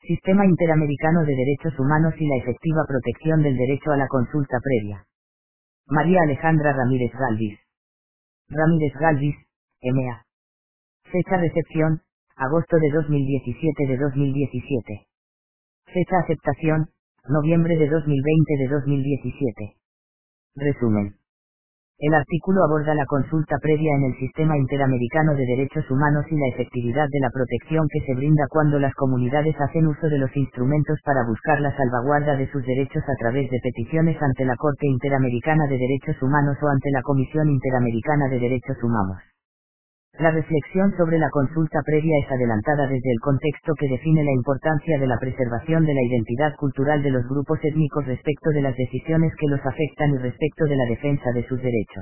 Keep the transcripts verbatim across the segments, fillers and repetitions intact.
Sistema Interamericano de Derechos Humanos y la efectiva protección del derecho a la consulta previa. María Alejandra Ramírez Galvis. Ramírez Galvis, M A Fecha recepción, agosto de dos mil diecisiete de dos mil diecisiete. Fecha aceptación, noviembre de dos mil veinte de dos mil diecisiete. Resumen. El artículo aborda la consulta previa en el Sistema Interamericano de Derechos Humanos y la efectividad de la protección que se brinda cuando las comunidades hacen uso de los instrumentos para buscar la salvaguarda de sus derechos a través de peticiones ante la Corte Interamericana de Derechos Humanos o ante la Comisión Interamericana de Derechos Humanos. La reflexión sobre la consulta previa es adelantada desde el contexto que define la importancia de la preservación de la identidad cultural de los grupos étnicos respecto de las decisiones que los afectan y respecto de la defensa de sus derechos.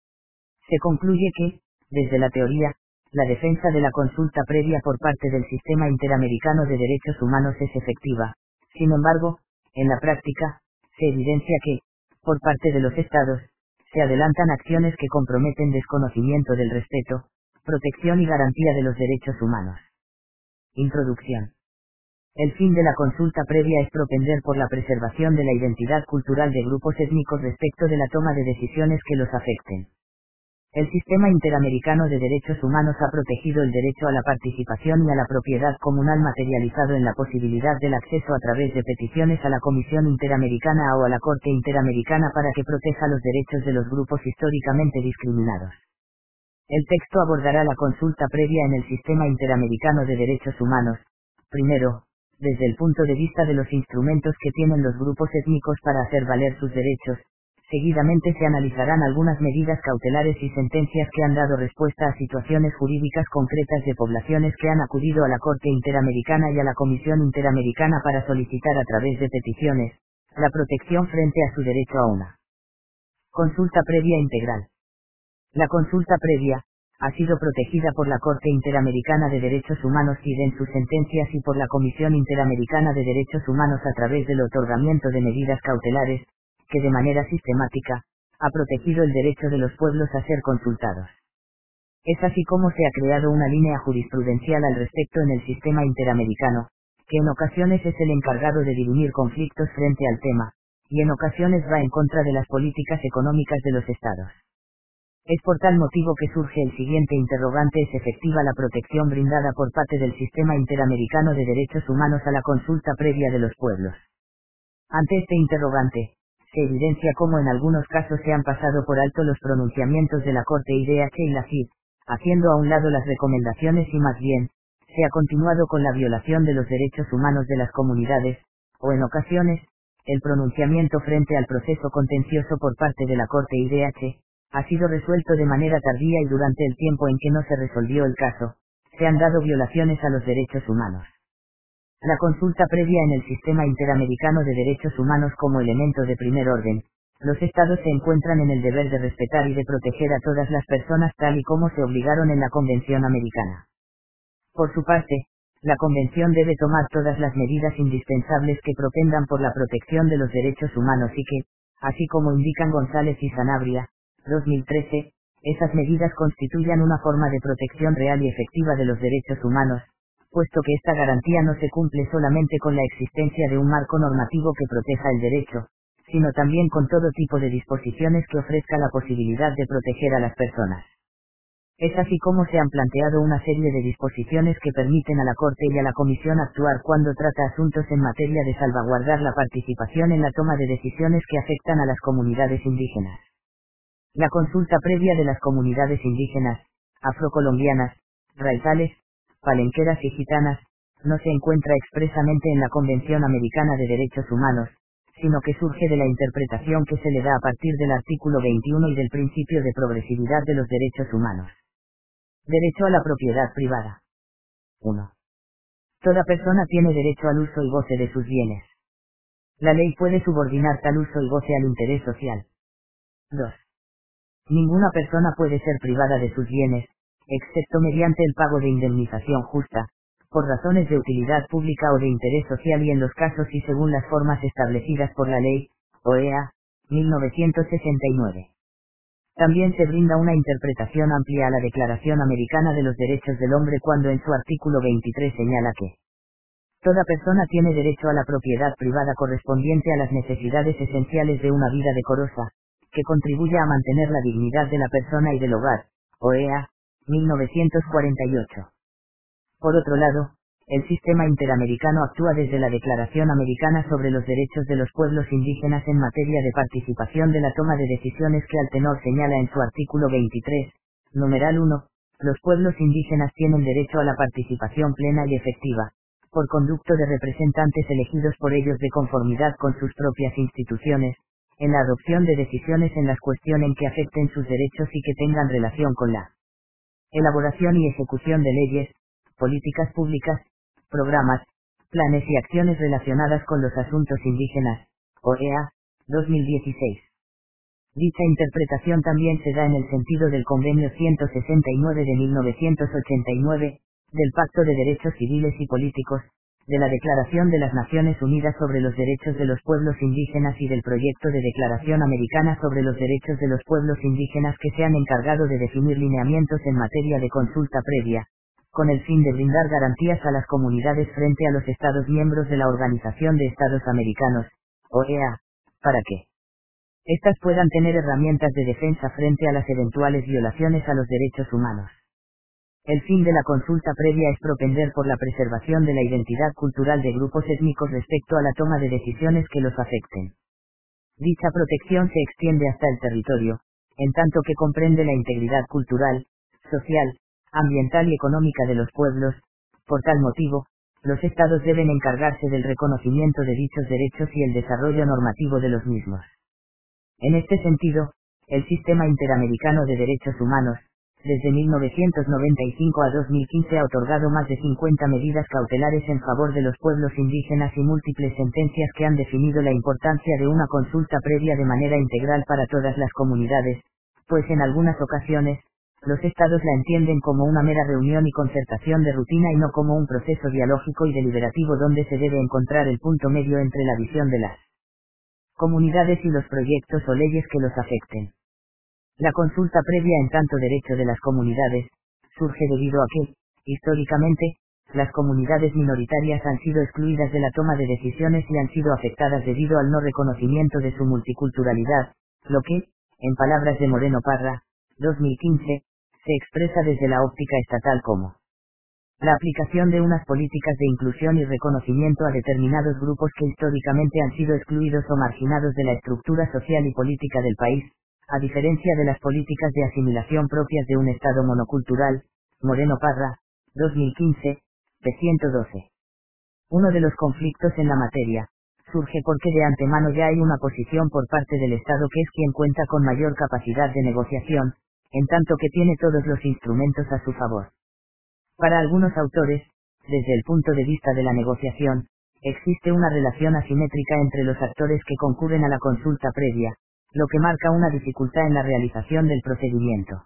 Se concluye que, desde la teoría, la defensa de la consulta previa por parte del Sistema Interamericano de Derechos Humanos es efectiva. Sin embargo, en la práctica, se evidencia que, por parte de los Estados, se adelantan acciones que comprometen desconocimiento del respeto, protección y garantía de los derechos humanos. Introducción. El fin de la consulta previa es propender por la preservación de la identidad cultural de grupos étnicos respecto de la toma de decisiones que los afecten. El Sistema Interamericano de Derechos Humanos ha protegido el derecho a la participación y a la propiedad comunal materializado en la posibilidad del acceso a través de peticiones a la Comisión Interamericana o a la Corte Interamericana para que proteja los derechos de los grupos históricamente discriminados. El texto abordará la consulta previa en el Sistema Interamericano de Derechos Humanos, primero, desde el punto de vista de los instrumentos que tienen los grupos étnicos para hacer valer sus derechos. Seguidamente se analizarán algunas medidas cautelares y sentencias que han dado respuesta a situaciones jurídicas concretas de poblaciones que han acudido a la Corte Interamericana y a la Comisión Interamericana para solicitar a través de peticiones, la protección frente a su derecho a una consulta previa integral. La consulta previa ha sido protegida por la Corte Interamericana de Derechos Humanos y en sus sentencias y por la Comisión Interamericana de Derechos Humanos a través del otorgamiento de medidas cautelares, que de manera sistemática, ha protegido el derecho de los pueblos a ser consultados. Es así como se ha creado una línea jurisprudencial al respecto en el sistema interamericano, que en ocasiones es el encargado de dirimir conflictos frente al tema, y en ocasiones va en contra de las políticas económicas de los estados. Es por tal motivo que surge el siguiente interrogante: ¿es efectiva la protección brindada por parte del Sistema Interamericano de Derechos Humanos a la consulta previa de los pueblos? Ante este interrogante, se evidencia cómo en algunos casos se han pasado por alto los pronunciamientos de la Corte I D H y la C I D, haciendo a un lado las recomendaciones y más bien, se ha continuado con la violación de los derechos humanos de las comunidades, o en ocasiones, el pronunciamiento frente al proceso contencioso por parte de la Corte I D H, ha sido resuelto de manera tardía y durante el tiempo en que no se resolvió el caso, se han dado violaciones a los derechos humanos. La consulta previa en el Sistema Interamericano de Derechos Humanos como elemento de primer orden, los Estados se encuentran en el deber de respetar y de proteger a todas las personas tal y como se obligaron en la Convención Americana. Por su parte, la Convención debe tomar todas las medidas indispensables que propendan por la protección de los derechos humanos y que, así como indican González y Sanabria, dos mil trece, esas medidas constituyan una forma de protección real y efectiva de los derechos humanos, puesto que esta garantía no se cumple solamente con la existencia de un marco normativo que proteja el derecho, sino también con todo tipo de disposiciones que ofrezca la posibilidad de proteger a las personas. Es así como se han planteado una serie de disposiciones que permiten a la Corte y a la Comisión actuar cuando trata asuntos en materia de salvaguardar la participación en la toma de decisiones que afectan a las comunidades indígenas. La consulta previa de las comunidades indígenas, afrocolombianas, raizales, palenqueras y gitanas, no se encuentra expresamente en la Convención Americana de Derechos Humanos, sino que surge de la interpretación que se le da a partir del artículo veintiuno y del principio de progresividad de los derechos humanos. Derecho a la propiedad privada. uno. Toda persona tiene derecho al uso y goce de sus bienes. La ley puede subordinar tal uso y goce al interés social. dos. Ninguna persona puede ser privada de sus bienes, excepto mediante el pago de indemnización justa, por razones de utilidad pública o de interés social y en los casos y según las formas establecidas por la Ley, O E A, mil novecientos sesenta y nueve. También se brinda una interpretación amplia a la Declaración Americana de los Derechos del Hombre cuando en su artículo veintitrés señala que Toda persona tiene derecho a la propiedad privada correspondiente a las necesidades esenciales de una vida decorosa, que contribuya a mantener la dignidad de la persona y del hogar, O E A, mil novecientos cuarenta y ocho. Por otro lado, el sistema interamericano actúa desde la Declaración Americana sobre los Derechos de los Pueblos Indígenas en materia de participación de la toma de decisiones que al tenor señala en su artículo veintitrés, numeral uno, los pueblos indígenas tienen derecho a la participación plena y efectiva, por conducto de representantes elegidos por ellos de conformidad con sus propias instituciones, en la adopción de decisiones en las cuestiones que afecten sus derechos y que tengan relación con la elaboración y ejecución de leyes, políticas públicas, programas, planes y acciones relacionadas con los asuntos indígenas, O E A, dos mil dieciséis. Dicha interpretación también se da en el sentido del Convenio ciento sesenta y nueve de mil novecientos ochenta y nueve, del Pacto de Derechos Civiles y Políticos, de la Declaración de las Naciones Unidas sobre los Derechos de los Pueblos Indígenas y del Proyecto de Declaración Americana sobre los Derechos de los Pueblos Indígenas que se han encargado de definir lineamientos en materia de consulta previa, con el fin de brindar garantías a las comunidades frente a los Estados miembros de la Organización de Estados Americanos, O E A, para que éstas puedan tener herramientas de defensa frente a las eventuales violaciones a los derechos humanos. El fin de la consulta previa es propender por la preservación de la identidad cultural de grupos étnicos respecto a la toma de decisiones que los afecten. Dicha protección se extiende hasta el territorio, en tanto que comprende la integridad cultural, social, ambiental y económica de los pueblos. Por tal motivo, los estados deben encargarse del reconocimiento de dichos derechos y el desarrollo normativo de los mismos. En este sentido, el Sistema Interamericano de Derechos Humanos, desde mil novecientos noventa y cinco a dos mil quince ha otorgado más de cincuenta medidas cautelares en favor de los pueblos indígenas y múltiples sentencias que han definido la importancia de una consulta previa de manera integral para todas las comunidades, pues en algunas ocasiones, los estados la entienden como una mera reunión y concertación de rutina y no como un proceso dialógico y deliberativo donde se debe encontrar el punto medio entre la visión de las comunidades y los proyectos o leyes que los afecten. La consulta previa en tanto derecho de las comunidades, surge debido a que, históricamente, las comunidades minoritarias han sido excluidas de la toma de decisiones y han sido afectadas debido al no reconocimiento de su multiculturalidad, lo que, en palabras de Moreno Parra, dos mil quince, se expresa desde la óptica estatal como la aplicación de unas políticas de inclusión y reconocimiento a determinados grupos que históricamente han sido excluidos o marginados de la estructura social y política del país, a diferencia de las políticas de asimilación propias de un Estado monocultural. Moreno Parra, dos mil quince, p ciento doce. Uno de los conflictos en la materia, surge porque de antemano ya hay una posición por parte del Estado que es quien cuenta con mayor capacidad de negociación, en tanto que tiene todos los instrumentos a su favor. Para algunos autores, desde el punto de vista de la negociación, existe una relación asimétrica entre los actores que concurren a la consulta previa, lo que marca una dificultad en la realización del procedimiento.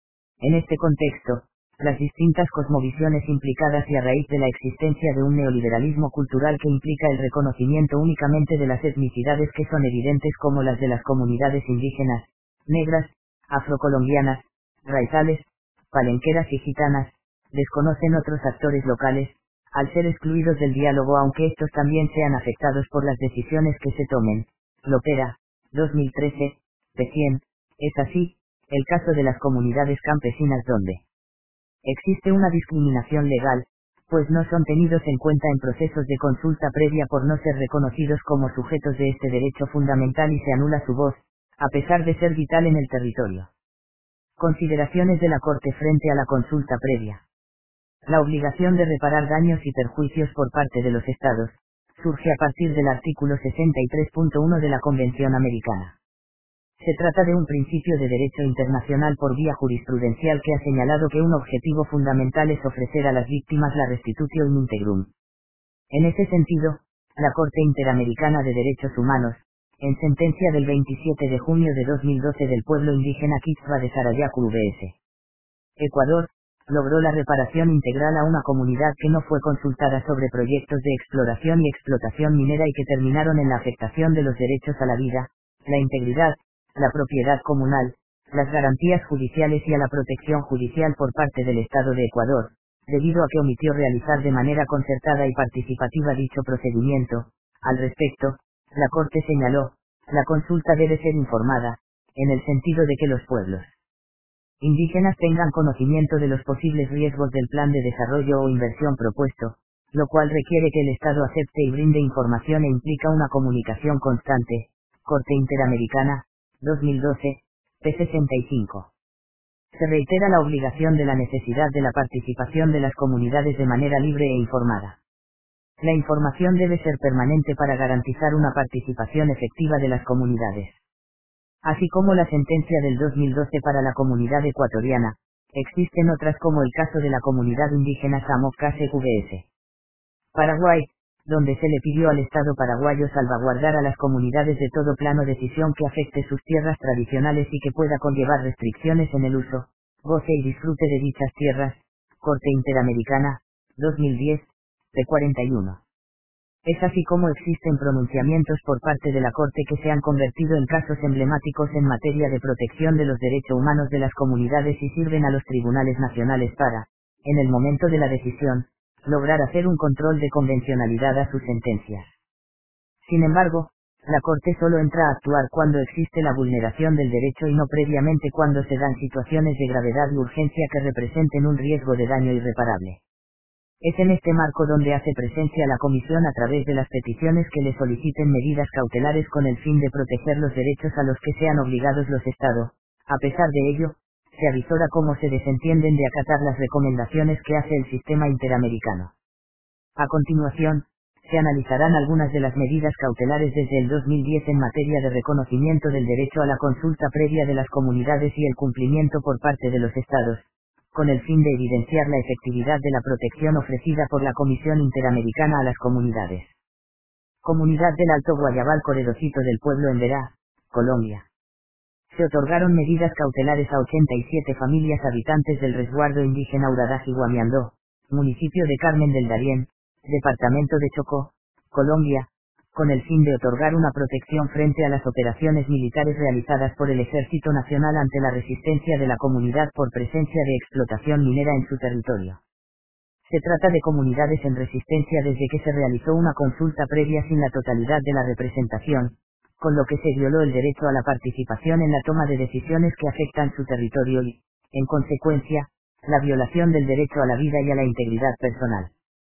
En este contexto, las distintas cosmovisiones implicadas y a raíz de la existencia de un neoliberalismo cultural que implica el reconocimiento únicamente de las etnicidades que son evidentes como las de las comunidades indígenas, negras, afrocolombianas, raizales, palenqueras y gitanas, desconocen otros actores locales, al ser excluidos del diálogo aunque estos también sean afectados por las decisiones que se tomen. Lopera, dos mil trece, p cien, es así, el caso de las comunidades campesinas donde existe una discriminación legal, pues no son tenidos en cuenta en procesos de consulta previa por no ser reconocidos como sujetos de este derecho fundamental y se anula su voz, a pesar de ser vital en el territorio. Consideraciones de la Corte frente a la consulta previa. La obligación de reparar daños y perjuicios por parte de los Estados, surge a partir del artículo sesenta y tres punto uno de la Convención Americana. Se trata de un principio de derecho internacional por vía jurisprudencial que ha señalado que un objetivo fundamental es ofrecer a las víctimas la restitutio in integrum. En ese sentido, la Corte Interamericana de Derechos Humanos, en sentencia del veintisiete de junio de dos mil doce del pueblo indígena Quechua de Sarayaku V S. Ecuador, logró la reparación integral a una comunidad que no fue consultada sobre proyectos de exploración y explotación minera y que terminaron en la afectación de los derechos a la vida, la integridad, la propiedad comunal, las garantías judiciales y a la protección judicial por parte del Estado de Ecuador, debido a que omitió realizar de manera concertada y participativa dicho procedimiento. Al respecto, la Corte señaló, la consulta debe ser informada, en el sentido de que los pueblos indígenas tengan conocimiento de los posibles riesgos del plan de desarrollo o inversión propuesto, lo cual requiere que el Estado acepte y brinde información e implica una comunicación constante. Corte Interamericana, dos mil doce, P sesenta y cinco. Se reitera la obligación de la necesidad de la participación de las comunidades de manera libre e informada. La información debe ser permanente para garantizar una participación efectiva de las comunidades. Así como la sentencia del dos mil doce para la comunidad ecuatoriana, existen otras como el caso de la comunidad indígena Samoca C V S. Paraguay, donde se le pidió al Estado paraguayo salvaguardar a las comunidades de todo plano decisión que afecte sus tierras tradicionales y que pueda conllevar restricciones en el uso, goce y disfrute de dichas tierras. Corte Interamericana, dos mil diez, P cuarenta y uno. Es así como existen pronunciamientos por parte de la Corte que se han convertido en casos emblemáticos en materia de protección de los derechos humanos de las comunidades y sirven a los tribunales nacionales para, en el momento de la decisión, lograr hacer un control de convencionalidad a sus sentencias. Sin embargo, la Corte solo entra a actuar cuando existe la vulneración del derecho y no previamente cuando se dan situaciones de gravedad y urgencia que representen un riesgo de daño irreparable. Es en este marco donde hace presencia la Comisión a través de las peticiones que le soliciten medidas cautelares con el fin de proteger los derechos a los que sean obligados los Estados. A pesar de ello, se avisora cómo se desentienden de acatar las recomendaciones que hace el sistema interamericano. A continuación, se analizarán algunas de las medidas cautelares desde el dos mil diez en materia de reconocimiento del derecho a la consulta previa de las comunidades y el cumplimiento por parte de los Estados, con el fin de evidenciar la efectividad de la protección ofrecida por la Comisión Interamericana a las comunidades. Comunidad del Alto Guayabal Corredocito del Pueblo en Verá, Colombia. Se otorgaron medidas cautelares a ochenta y siete familias habitantes del resguardo indígena Uradaji Guamiandó, municipio de Carmen del Darién, departamento de Chocó, Colombia, con el fin de otorgar una protección frente a las operaciones militares realizadas por el Ejército Nacional ante la resistencia de la comunidad por presencia de explotación minera en su territorio. Se trata de comunidades en resistencia desde que se realizó una consulta previa sin la totalidad de la representación, con lo que se violó el derecho a la participación en la toma de decisiones que afectan su territorio y, en consecuencia, la violación del derecho a la vida y a la integridad personal.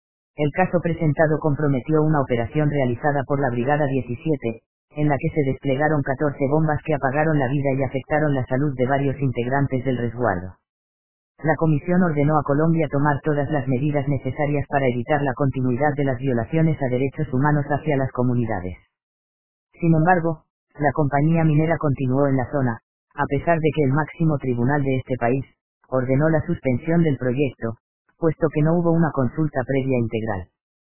El caso presentado comprometió una operación realizada por la Brigada diecisiete, en la que se desplegaron catorce bombas que apagaron la vida y afectaron la salud de varios integrantes del resguardo. La Comisión ordenó a Colombia tomar todas las medidas necesarias para evitar la continuidad de las violaciones a derechos humanos hacia las comunidades. Sin embargo, la compañía minera continuó en la zona, a pesar de que el máximo tribunal de este país ordenó la suspensión del proyecto, puesto que no hubo una consulta previa integral.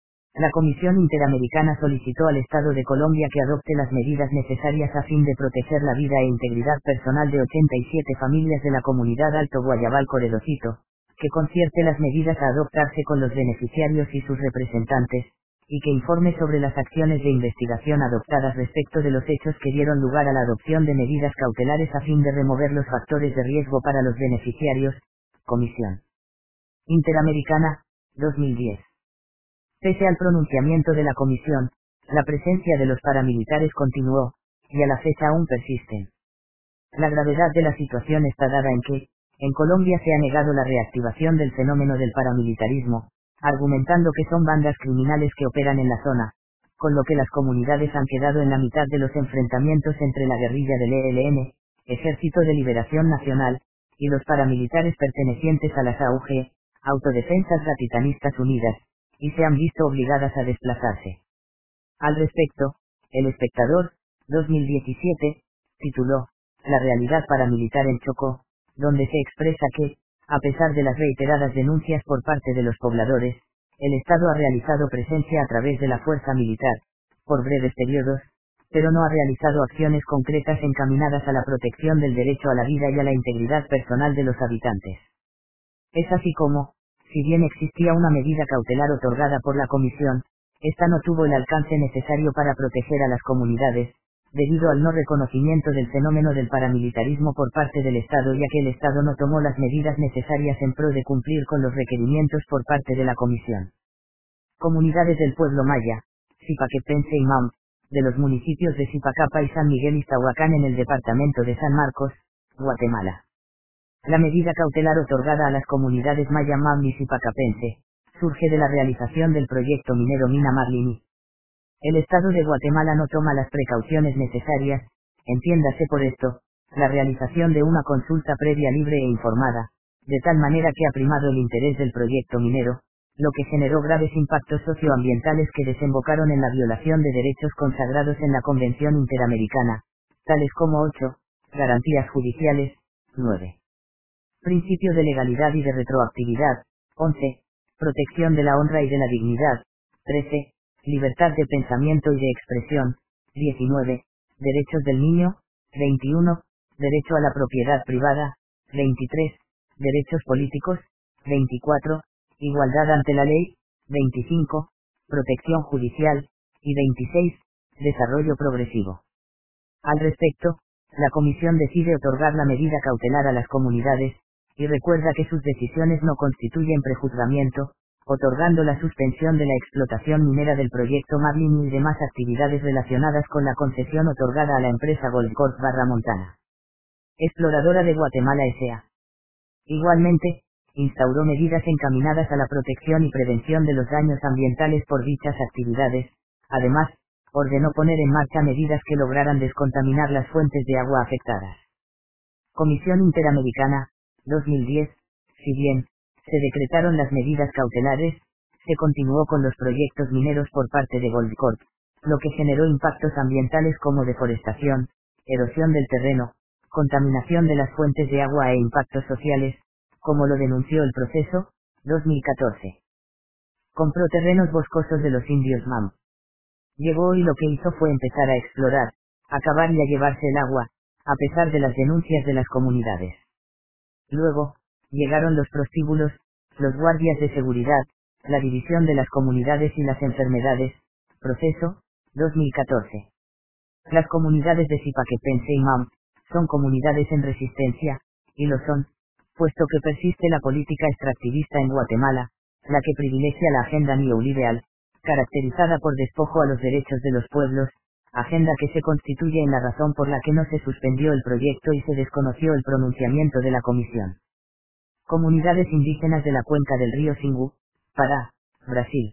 La Comisión Interamericana solicitó al Estado de Colombia que adopte las medidas necesarias a fin de proteger la vida e integridad personal de ochenta y siete familias de la comunidad Alto Guayabal Corredocito, que concierte las medidas a adoptarse con los beneficiarios y sus representantes, y que informe sobre las acciones de investigación adoptadas respecto de los hechos que dieron lugar a la adopción de medidas cautelares a fin de remover los factores de riesgo para los beneficiarios. Comisión Interamericana, dos mil diez. Pese al pronunciamiento de la Comisión, la presencia de los paramilitares continuó, y a la fecha aún persisten. La gravedad de la situación está dada en que, en Colombia se ha negado la reactivación del fenómeno del paramilitarismo, argumentando que son bandas criminales que operan en la zona, con lo que las comunidades han quedado en la mitad de los enfrentamientos entre la guerrilla del E L N, Ejército de Liberación Nacional, y los paramilitares pertenecientes a las A U G, Autodefensas Gatitanistas Unidas, y se han visto obligadas a desplazarse. Al respecto, El Espectador, dos mil diecisiete, tituló, La realidad paramilitar en Chocó, donde se expresa que, a pesar de las reiteradas denuncias por parte de los pobladores, el Estado ha realizado presencia a través de la fuerza militar, por breves periodos, pero no ha realizado acciones concretas encaminadas a la protección del derecho a la vida y a la integridad personal de los habitantes. Es así como, si bien existía una medida cautelar otorgada por la Comisión, esta no tuvo el alcance necesario para proteger a las comunidades, debido al no reconocimiento del fenómeno del paramilitarismo por parte del Estado, ya que el Estado no tomó las medidas necesarias en pro de cumplir con los requerimientos por parte de la Comisión. Comunidades del pueblo maya, Zipaquepense y Mam, de los municipios de Zipacapa y San Miguel Iztahuacán en el departamento de San Marcos, Guatemala. La medida cautelar otorgada a las comunidades maya Mam y Zipacapense, surge de la realización del proyecto minero Mina Marlini. El Estado de Guatemala no toma las precauciones necesarias, entiéndase por esto, la realización de una consulta previa libre e informada, de tal manera que ha primado el interés del proyecto minero, lo que generó graves impactos socioambientales que desembocaron en la violación de derechos consagrados en la Convención Interamericana, tales como ocho, garantías judiciales, nueve. Principio de legalidad y de retroactividad, once. Protección de la honra y de la dignidad, trece. Libertad de pensamiento y de expresión, diecinueve. Derechos del niño, veintiuno. Derecho a la propiedad privada, veintitrés. Derechos políticos, veinticuatro. Igualdad ante la ley, veinticinco. Protección judicial, y veintiséis. Desarrollo progresivo. Al respecto, la Comisión decide otorgar la medida cautelar a las comunidades, y recuerda que sus decisiones no constituyen prejuzgamiento, otorgando la suspensión de la explotación minera del proyecto Marlini y demás actividades relacionadas con la concesión otorgada a la empresa Goldcorp Barra Montana, Exploradora de Guatemala S A Igualmente, instauró medidas encaminadas a la protección y prevención de los daños ambientales por dichas actividades. Además, ordenó poner en marcha medidas que lograran descontaminar las fuentes de agua afectadas. Comisión Interamericana, dos mil diez, si bien, se decretaron las medidas cautelares, se continuó con los proyectos mineros por parte de Goldcorp, lo que generó impactos ambientales como deforestación, erosión del terreno, contaminación de las fuentes de agua e impactos sociales, como lo denunció el Proceso, dos mil catorce. Compró terrenos boscosos de los indios Mam. Llegó y lo que hizo fue empezar a explorar, acabar y a llevarse el agua, a pesar de las denuncias de las comunidades. Luego, llegaron los prostíbulos, los guardias de seguridad, la división de las comunidades y las enfermedades, Proceso, dos mil catorce. Las comunidades de Zipaquepense y Mam, son comunidades en resistencia, y lo son, puesto que persiste la política extractivista en Guatemala, la que privilegia la agenda neoliberal, caracterizada por despojo a los derechos de los pueblos, agenda que se constituye en la razón por la que no se suspendió el proyecto y se desconoció el pronunciamiento de la Comisión. Comunidades indígenas de la cuenca del río Xingu, Pará, Brasil.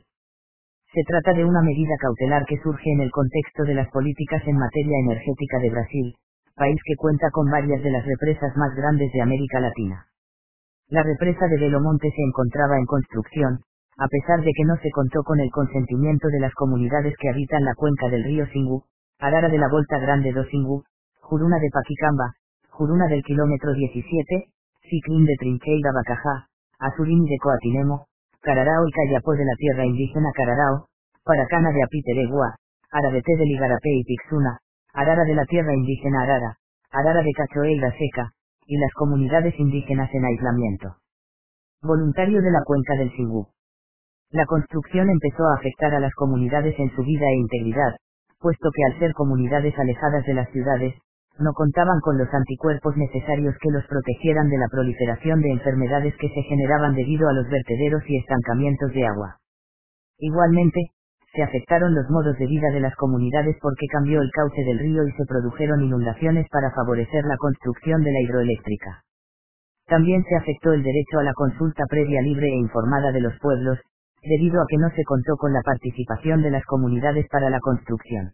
Se trata de una medida cautelar que surge en el contexto de las políticas en materia energética de Brasil, país que cuenta con varias de las represas más grandes de América Latina. La represa de Belo Monte se encontraba en construcción, a pesar de que no se contó con el consentimiento de las comunidades que habitan la cuenca del río Xingu, Arara de la Volta Grande do Xingu, Juruna de Paquicamba, Juruna del kilómetro diecisiete, Ciclín de Trinqueira Bacajá, Azurini de Coatinemo, Cararao y Cayapó de la tierra indígena Cararao, Paracana de Apiteregua, Arabeté de Ligarapé y Pixuna, Arara de la tierra indígena Arara, Arara de Cachoeira Seca, y las comunidades indígenas en aislamiento voluntario de la cuenca del Xingu. La construcción empezó a afectar a las comunidades en su vida e integridad, puesto que al ser comunidades alejadas de las ciudades, no contaban con los anticuerpos necesarios que los protegieran de la proliferación de enfermedades que se generaban debido a los vertederos y estancamientos de agua. Igualmente, se afectaron los modos de vida de las comunidades porque cambió el cauce del río y se produjeron inundaciones para favorecer la construcción de la hidroeléctrica. También se afectó el derecho a la consulta previa libre e informada de los pueblos, debido a que no se contó con la participación de las comunidades para la construcción.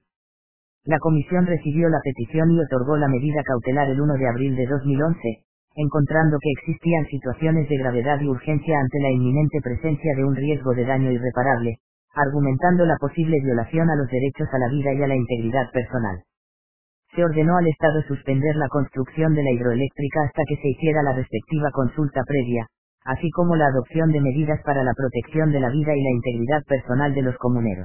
La Comisión recibió la petición y otorgó la medida cautelar el uno de abril de dos mil once, encontrando que existían situaciones de gravedad y urgencia ante la inminente presencia de un riesgo de daño irreparable, argumentando la posible violación a los derechos a la vida y a la integridad personal. Se ordenó al Estado suspender la construcción de la hidroeléctrica hasta que se hiciera la respectiva consulta previa, así como la adopción de medidas para la protección de la vida y la integridad personal de los comuneros.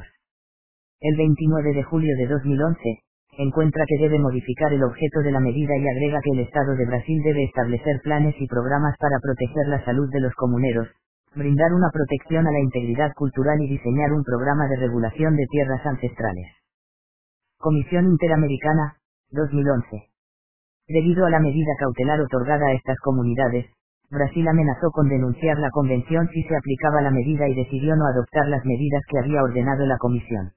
El veintinueve de julio de dos mil once, encuentra que debe modificar el objeto de la medida y agrega que el Estado de Brasil debe establecer planes y programas para proteger la salud de los comuneros, brindar una protección a la integridad cultural y diseñar un programa de regulación de tierras ancestrales. Comisión Interamericana, dos mil once. Debido a la medida cautelar otorgada a estas comunidades, Brasil amenazó con denunciar la convención si se aplicaba la medida y decidió no adoptar las medidas que había ordenado la comisión.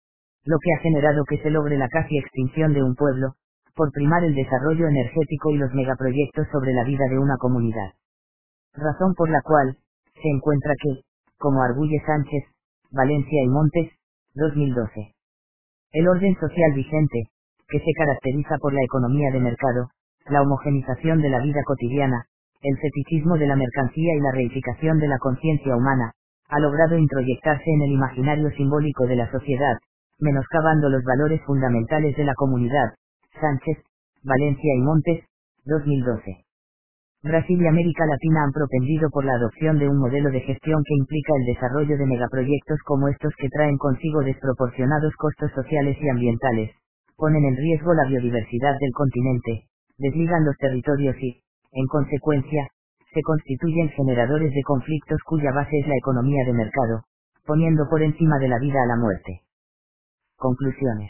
Lo que ha generado que se logre la casi extinción de un pueblo, por primar el desarrollo energético y los megaproyectos sobre la vida de una comunidad. Razón por la cual, se encuentra que, como arguye Sánchez, Valencia y Montes, dos mil doce. El orden social vigente, que se caracteriza por la economía de mercado, la homogenización de la vida cotidiana, el fetichismo de la mercancía y la reificación de la conciencia humana, ha logrado introyectarse en el imaginario simbólico de la sociedad, menoscabando los valores fundamentales de la comunidad. Sánchez, Valencia y Montes, dos mil doce. Brasil y América Latina han propendido por la adopción de un modelo de gestión que implica el desarrollo de megaproyectos como estos que traen consigo desproporcionados costos sociales y ambientales, ponen en riesgo la biodiversidad del continente, desligan los territorios y, en consecuencia, se constituyen generadores de conflictos cuya base es la economía de mercado, poniendo por encima de la vida a la muerte. Conclusiones.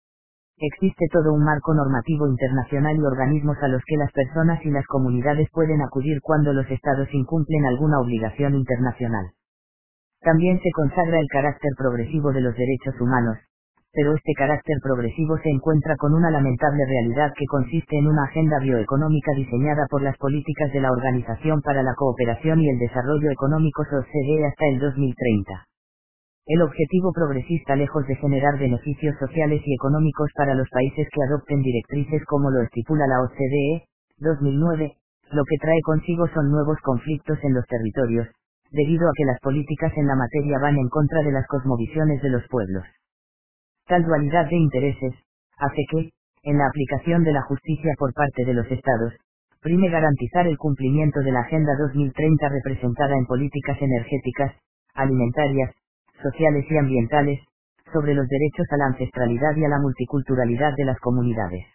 Existe todo un marco normativo internacional y organismos a los que las personas y las comunidades pueden acudir cuando los estados incumplen alguna obligación internacional. También se consagra el carácter progresivo de los derechos humanos, pero este carácter progresivo se encuentra con una lamentable realidad que consiste en una agenda bioeconómica diseñada por las políticas de la Organización para la Cooperación y el Desarrollo Económicos O C D E hasta el dos mil treinta. El objetivo progresista, lejos de generar beneficios sociales y económicos para los países que adopten directrices como lo estipula la O C D E, dos mil nueve, lo que trae consigo son nuevos conflictos en los territorios, debido a que las políticas en la materia van en contra de las cosmovisiones de los pueblos. Tal dualidad de intereses, hace que, en la aplicación de la justicia por parte de los Estados, prime garantizar el cumplimiento de la Agenda dos mil treinta representada en políticas energéticas, alimentarias, sociales y ambientales, sobre los derechos a la ancestralidad y a la multiculturalidad de las comunidades.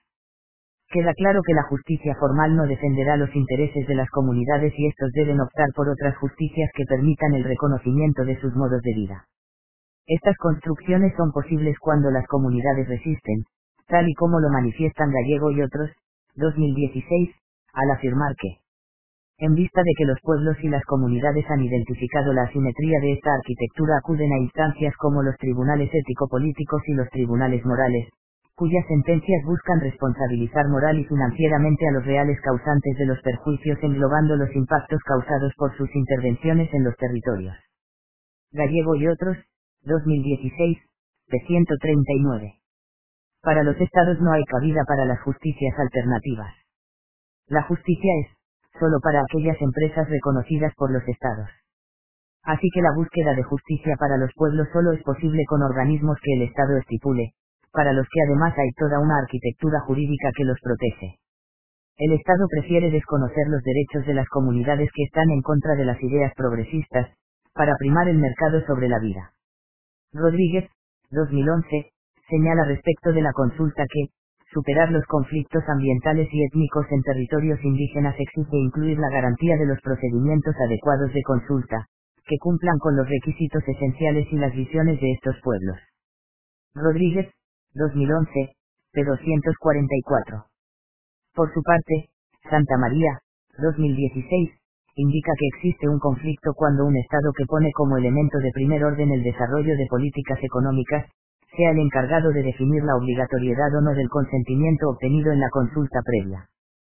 Queda claro que la justicia formal no defenderá los intereses de las comunidades y estos deben optar por otras justicias que permitan el reconocimiento de sus modos de vida. Estas construcciones son posibles cuando las comunidades resisten, tal y como lo manifiestan Gallego y otros, dos mil dieciséis, al afirmar que, en vista de que los pueblos y las comunidades han identificado la asimetría de esta arquitectura, acuden a instancias como los tribunales ético-políticos y los tribunales morales, cuyas sentencias buscan responsabilizar moral y financieramente a los reales causantes de los perjuicios englobando los impactos causados por sus intervenciones en los territorios. Gallego y otros, dos mil dieciséis, p ciento treinta y nueve. Para los estados no hay cabida para las justicias alternativas. La justicia es, solo para aquellas empresas reconocidas por los estados. Así que la búsqueda de justicia para los pueblos solo es posible con organismos que el Estado estipule, para los que además hay toda una arquitectura jurídica que los protege. El Estado prefiere desconocer los derechos de las comunidades que están en contra de las ideas progresistas, para primar el mercado sobre la vida. Rodríguez, dos mil once, señala respecto de la consulta que, superar los conflictos ambientales y étnicos en territorios indígenas exige incluir la garantía de los procedimientos adecuados de consulta, que cumplan con los requisitos esenciales y las visiones de estos pueblos. Rodríguez, dos mil once, p doscientos cuarenta y cuatro. Por su parte, Santa María, dos mil dieciséis, indica que existe un conflicto cuando un Estado que pone como elemento de primer orden el desarrollo de políticas económicas, sea el encargado de definir la obligatoriedad o no del consentimiento obtenido en la consulta previa.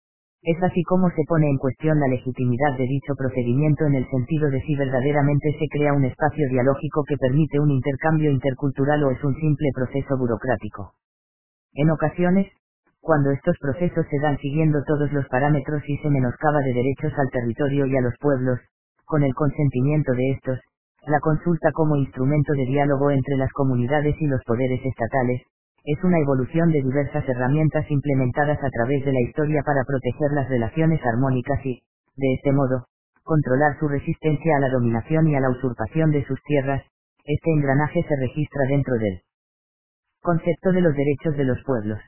Es así como se pone en cuestión la legitimidad de dicho procedimiento en el sentido de si verdaderamente se crea un espacio dialógico que permite un intercambio intercultural o es un simple proceso burocrático. En ocasiones, cuando estos procesos se dan siguiendo todos los parámetros y se menoscaba de derechos al territorio y a los pueblos, con el consentimiento de estos, la consulta como instrumento de diálogo entre las comunidades y los poderes estatales, es una evolución de diversas herramientas implementadas a través de la historia para proteger las relaciones armónicas y, de este modo, controlar su resistencia a la dominación y a la usurpación de sus tierras. Este engranaje se registra dentro del concepto de los derechos de los pueblos.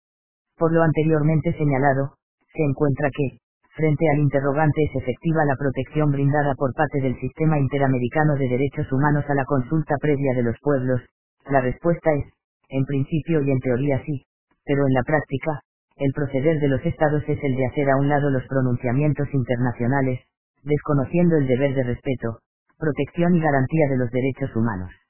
Por lo anteriormente señalado, se encuentra que, frente al interrogante ¿es efectiva la protección brindada por parte del Sistema Interamericano de Derechos Humanos a la consulta previa de los pueblos? La respuesta es, en principio y en teoría sí, pero en la práctica, el proceder de los estados es el de hacer a un lado los pronunciamientos internacionales, desconociendo el deber de respeto, protección y garantía de los derechos humanos.